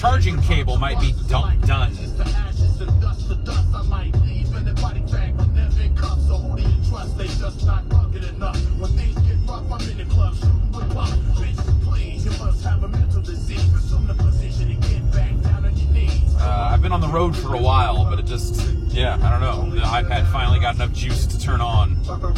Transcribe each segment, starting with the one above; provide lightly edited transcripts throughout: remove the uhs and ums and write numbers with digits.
charging cable might be done. I've been on the road for a while, but it just, yeah, I don't know. The iPad finally got enough juice to turn on.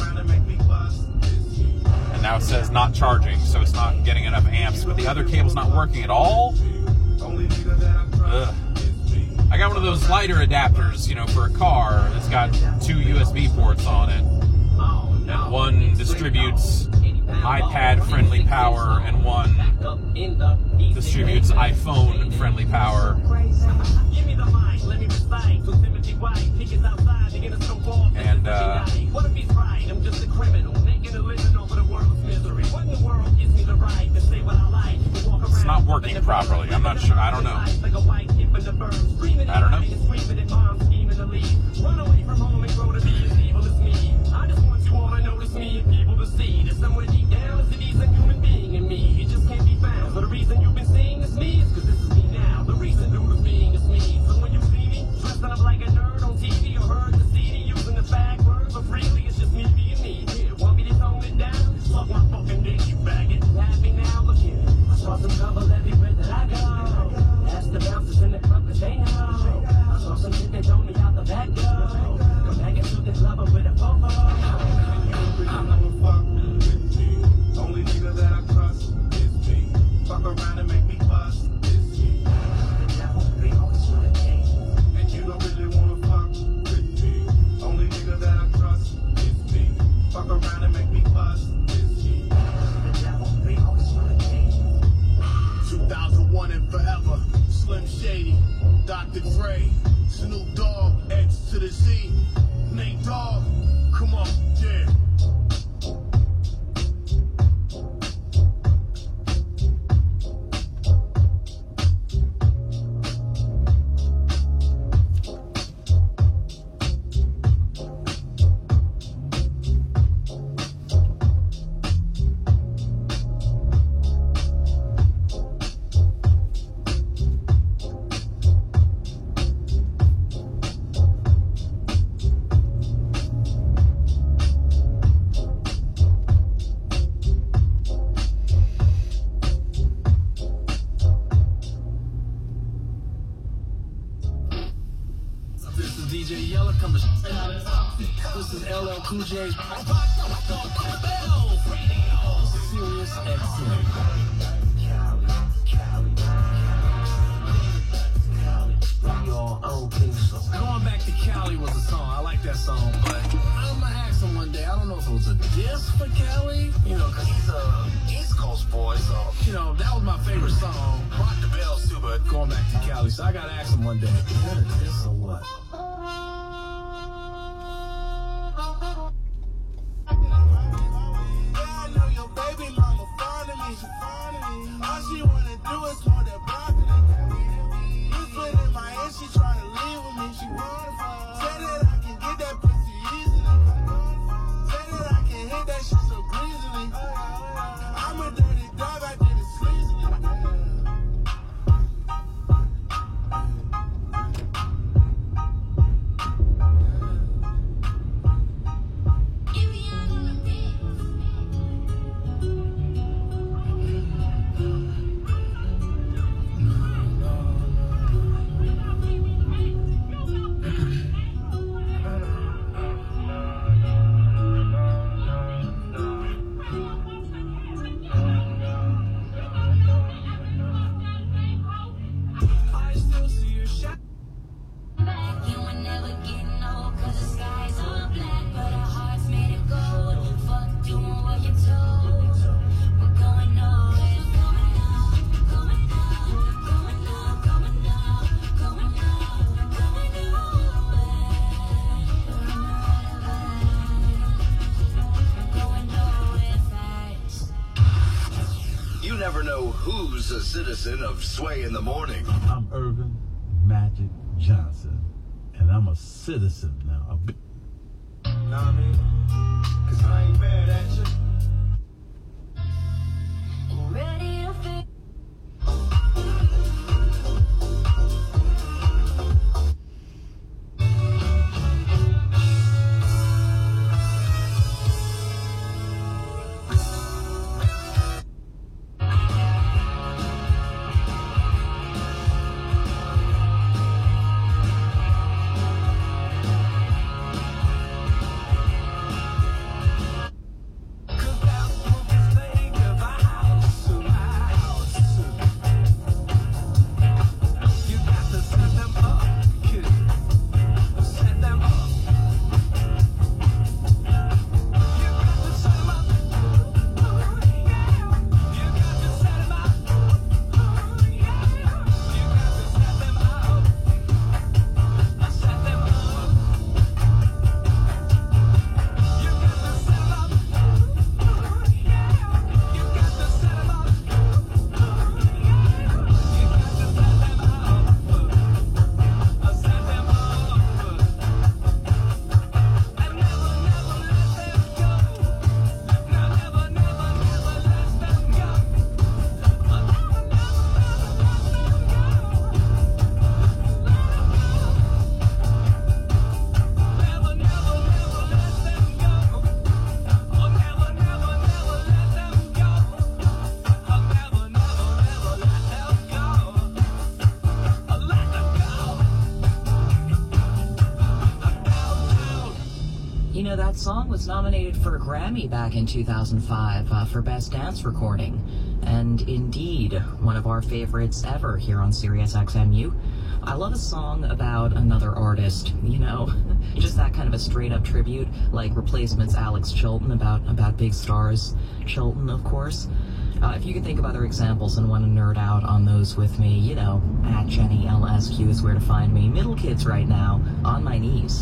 And now it says not charging, so it's not getting enough amps, but the other cable's not working at all. Ugh. I got one of those lighter adapters, you know, for a car that's got 2 USB ports on it. And one distributes iPad-friendly power, and one distributes iPhone-friendly power. And, it's not working properly. I'm not sure. I don't know. I don't know. DJ Yella coming straight out of the This is LL Cool J's Sirius XM. Going Back to Cali was a song. I like that song, but I'm gonna ask him one day. I don't know if it was a diss for Cali, you know, because he's a East Coast boy, so, you know, that was my favorite song. Rock the Bells too, but Going Back to Cali, so I gotta ask him one day. Is that a diss or what? All she wanna do is want that broccoli. You put in my head, she tryna leave with me. She wanna fuck. Say that I can get that pussy easily. Say that I can hit that shit so greasily. I'm a dirty dog, I did it sleazily. Who's a citizen of Sway in the Morning? I'm Irvin Magic Johnson, and I'm a citizen now. Nah, I mean, 'cause I ain't mad at you. That song was nominated for a Grammy back in 2005 for Best Dance Recording, and indeed, one of our favorites ever here on SiriusXMU. I love a song about another artist, you know, just that kind of a straight-up tribute, like Replacement's Alex Chilton about big stars. Chilton, of course. If you can think of other examples and want to nerd out on those with me, you know, at JennyLSQ is where to find me. Middle kids right now, on my knees.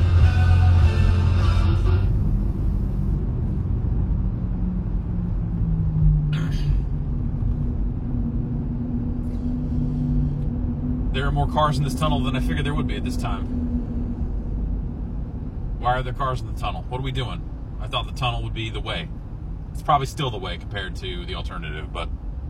There are more cars in this tunnel than I figured there would be at this time. Why are there cars in the tunnel? What are we doing? I thought the tunnel would be the way. It's probably still the way compared to the alternative, but...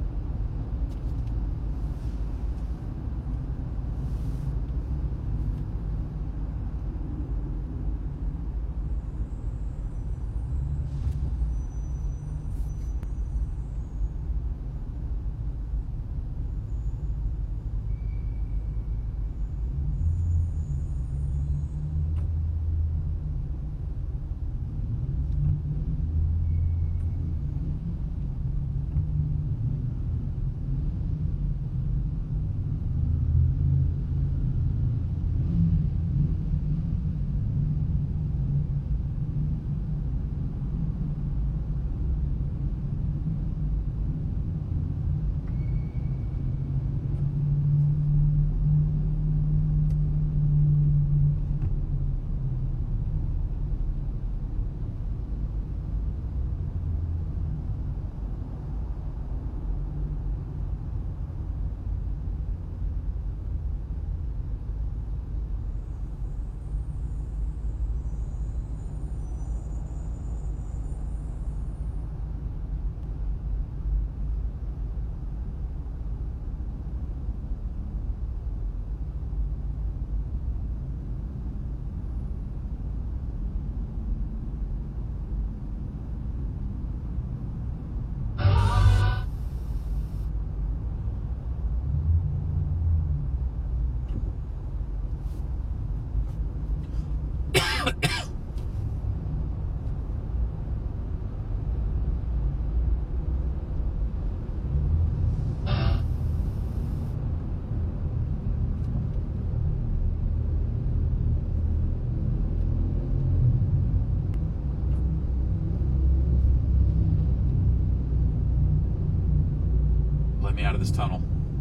me out of this tunnel.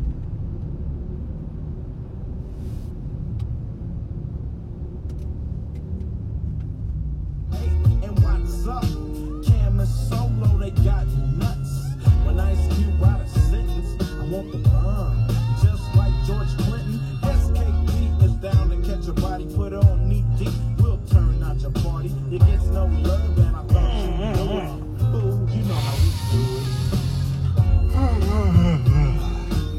Hey, and what's up? Cam and Solo, they got nuts. When Ice Cube out a sentence, I want the bomb. Just like George Clinton, SKP is down to catch a body, put it on knee deep. We'll turn out your party. It gets no love, and I thought you'd know it. Boo, you know how we do it.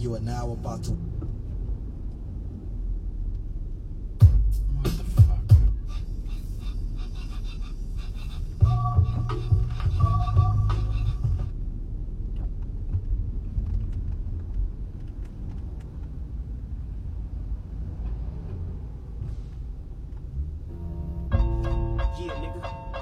You are now about to. What the fuck? Yeah, nigga.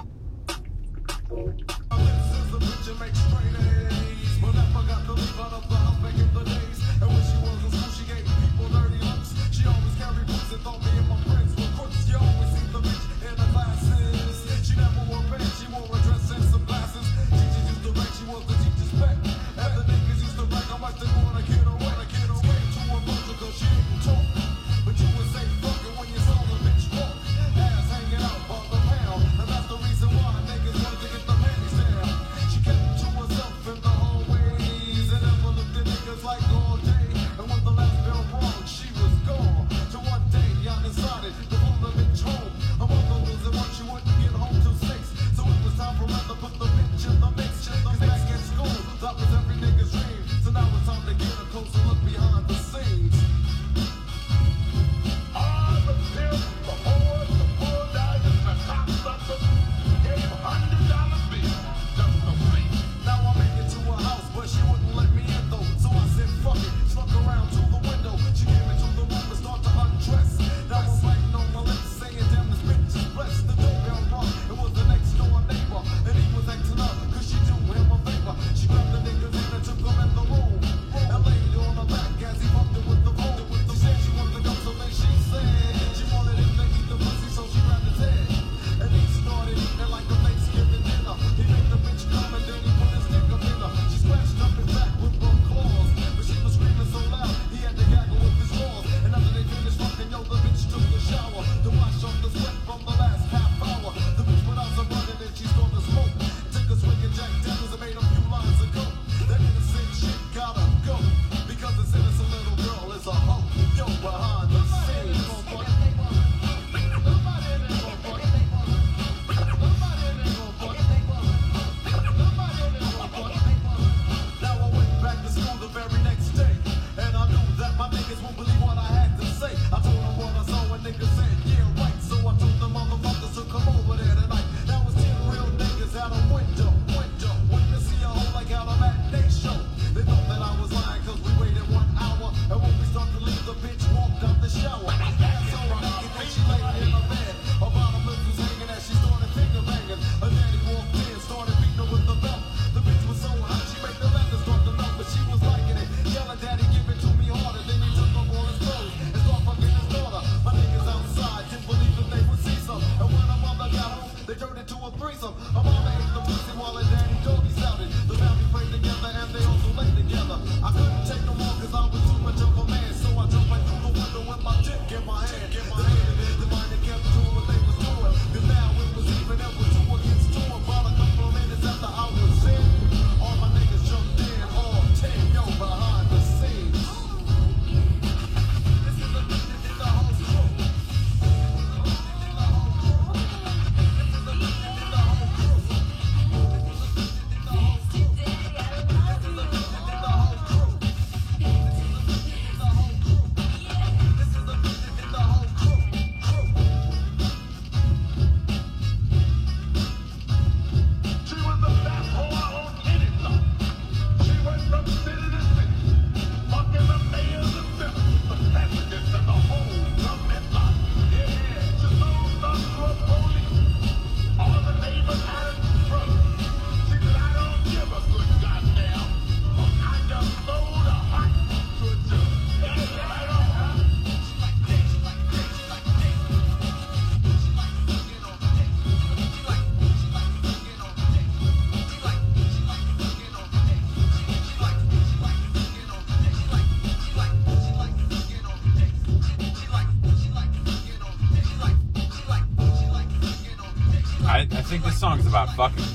I think this song's about fucking.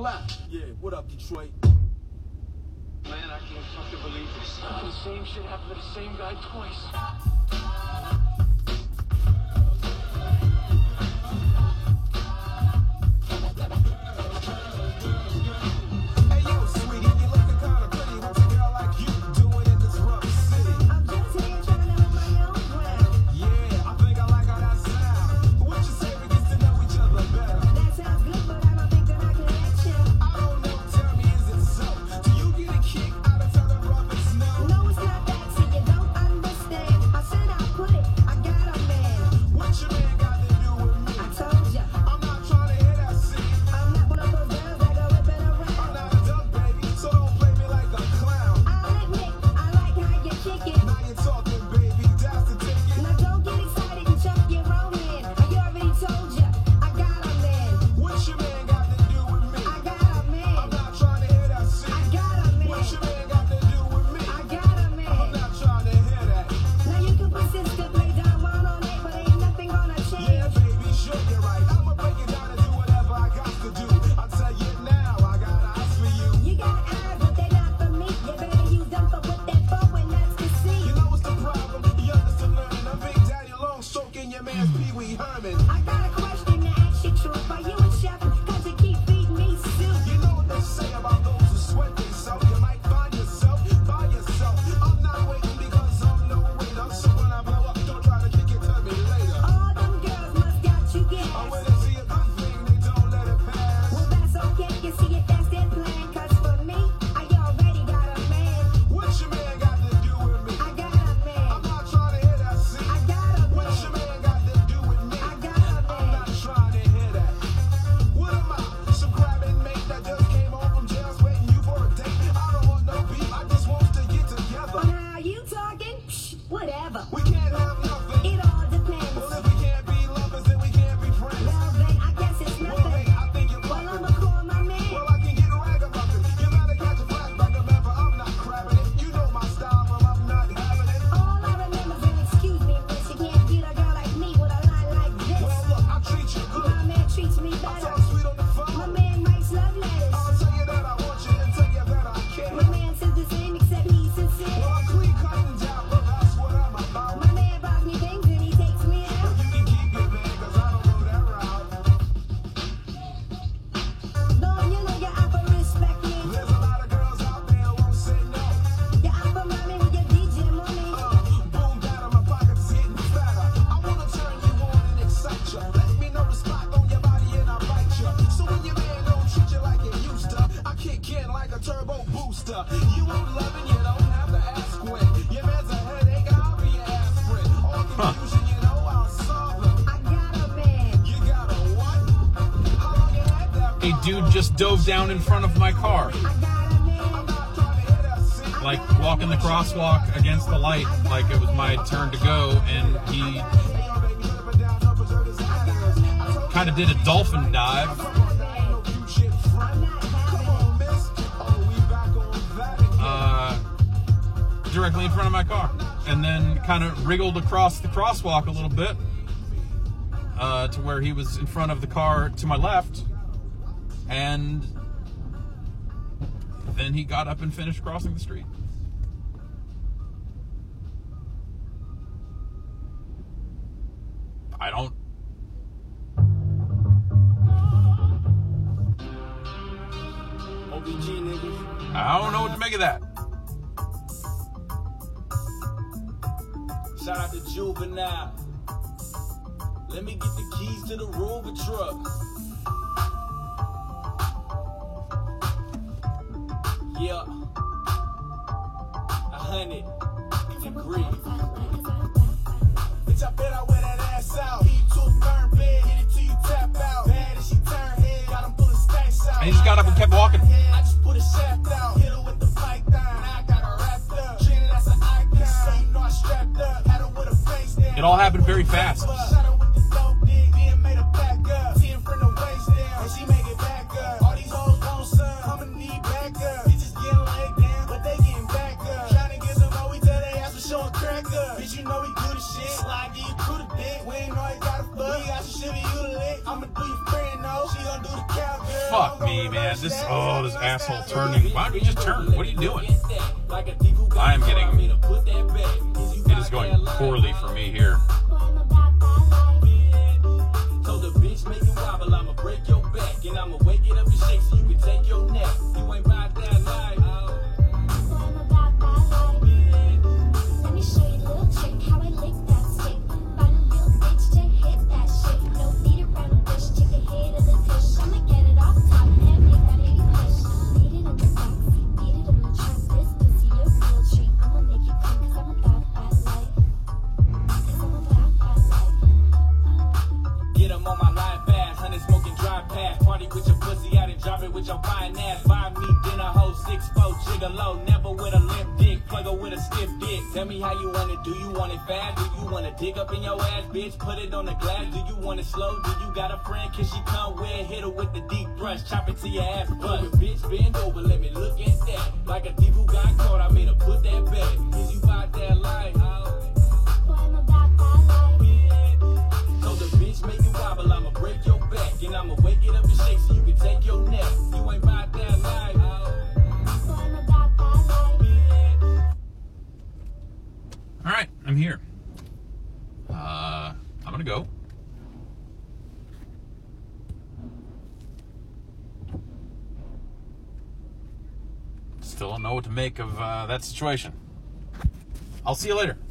clap. Yeah, what up, Detroit? Man, I can't fucking believe this. The same shit happened to the same guy twice. Hey, yo, sweetie, you looking kinda pretty. What's a girl like you doing in this rough city? I'm just here trying to hold my own ground. Yeah, I think I like how that sound. What you say we get to know each other better? That sounds good, but I don't think that I can let you. I don't know, tell me, is it so? Do you get a kick out of telling brothers no? No, it's not that, see, you don't understand. I said I put it, I got a man. What your man got to do with me? I told ya, I'm not trying to hear that, see? I'm not one of those girls that go whipping I'm around. not a duck, baby, so don't play me like a clown. I'll admit, I like how you kick it. Now you're talking, baby, that's the ticket. Now don't get excited and chuck your own in. I already told ya, I got a man. What your man got to do with me? I got a I'm man. not trying to hear that, see? I got a man. What your man got to do with me? I got a I'm man. not trying to hear that. Now you can persist to play down one on it, but ain't nothing gonna Yeah, change. baby, sure, you're right. I'ma break it down and do whatever I got to do. I'll tell you now, I got eyes for you. You got eyes, but they're not for me. You better use them for what they're for, and that's to see. You know what's the problem? You're still learning. I'm Big Daddy Long stroking your man's Pee Wee Herman. I got a question to ask you, truth. Are you a chef? Cause you keep feeding me soup. You know what they say about those who sweat themselves. You might find yourself by yourself. I'm not waiting because I'm no waiter. So when I blow up, don't try to kick it to me later. All them girls must got you Or gas. when they see a good thing, they don't let it pass. Well, that's okay. You see if that's their plan. Cause for me, I already got a man. What your man got to do with me? I got a I'm man. not trying to hear that, see? I got a What your man. man got to do with me? I got a I'm man. not trying to hear that. What am I? Some crabbing mate that just came home from jail, waiting you for a date. I don't want no beef, I just want to get together. On how you talking? Psh, whatever. We can't have nothing. It all depends. Well, if we can't be lovers, then we can't be friends. Well, then I guess it's Well, nothing. hey, I think you're Well, fucking. I'ma call my man. Well, I can get a ragamuffin. You better catch a flashback, remember, I'm not crabbing it. You know my style, but I'm not having it. All I remember is, excuse me, but you can't get a girl like me with a line like this. Well, look, I treat you good. My man treats me I better. talk sweet on the My phone. man writes love letters. I'll tell you that I want you and tell you that I care. My man says the same, except he's sincere. Well, I'm clean cut and down, but that's what I'm about. My man buys me things and he takes me out. You can keep your man, cause I don't go that route. Though you know you offer respect me. There's a lot of girls out there who won't say no. You offer money with your DJ money. Boom, down in my pockets is getting fatter. I wanna turn you on and excite you. Let me know the spot on your body and I'll bite you. So when your man don't treat you like you used to, I kick in like a turbo booster. You ain't loving, you don't have to ask when. Your man's a headache, I'll be your aspirin. All confusion, you know I'll solve it. I got a man. You got a what? How long you had that? A dude just dove down in front of my car, I got a man. I'm not trying to hear that, see? like walking the crosswalk against the light, like it was my turn to go, and he kind of did a dolphin dive directly in front of my car, and then kind of wriggled across the crosswalk a little bit to where he was in front of the car to my left, and then he got up and finished crossing the street. I don't. OBG niggas. I don't know what to make of that. Shout out to Juvenile. Let me get the keys to the Rover truck. Yeah. 100 degrees. Bitch, I bet I wear that ass out. Heat to a firm bed, hit it till you tap out. Bad as she turn head, got him pulling stacks out. And he just got up and kept walking. I just put a shaft out, hit her with the python. I got her wrapped up. Treated as an icon, so you know I strapped up. Had her with a face down. It all happened very fast. Shot her with the dope dick, then made her back up. 10 from the waist down, and she make it back up. All these hoes want some, I'ma need back up. Bitches getting laid down, but they getting back up. Tryna get some more, we tell they ass for showing crack up. Bitch, you know we good as shit. Slide, get you through the dick. We ain't know you gotta fuck. We got some shit for you to lick. I'ma do your friend, no. She gon' do the cow Fuck me, man. This asshole turning. Why don't you just turn? What are you doing? I am getting. It is going poorly for me here. Told the bitch, make it wobble, I'ma break your back, and I'ma wake it up and shake so you can take your nap. You ain't about that life. Let me show you a little trick how I lick that stick. Find a real bitch to hit that shit. No beat around the bush, take the head of the dish. I'ma get it off top and make that lady push. Beat it in the backseat, beat it in the trunk. This pussy a real treat. I'ma make you come 'cause I'm about that life. 'Cause I'm about that life. Get 'em on my live fast, honey smoking dry pass. Party with your pussy out and drop it with your fine ass. Buy me dinner, hoe 6'4", gigolo, never with a limp dick, plug her with a stiff dick. Tell me how you want it, do you want it fast? Do you want to dig up in your ass, bitch? Put it on the glass, do you want it slow? Do you got a friend? Can she come with? Hit her with the deep brush, chop it to your ass bust. Bitch, bend over, let me look at that. Like a thief who got caught, I made her put that back. Is you about that life? Boy, I'm about that life. Told the bitch, make it wobble, I'ma break your back, and I'ma wake it up and shake so you can take your nap. You ain't about that life. Boy, I'm about that life. All right, I'm here. I'm gonna go. Still don't know what to make of that situation. I'll see you later.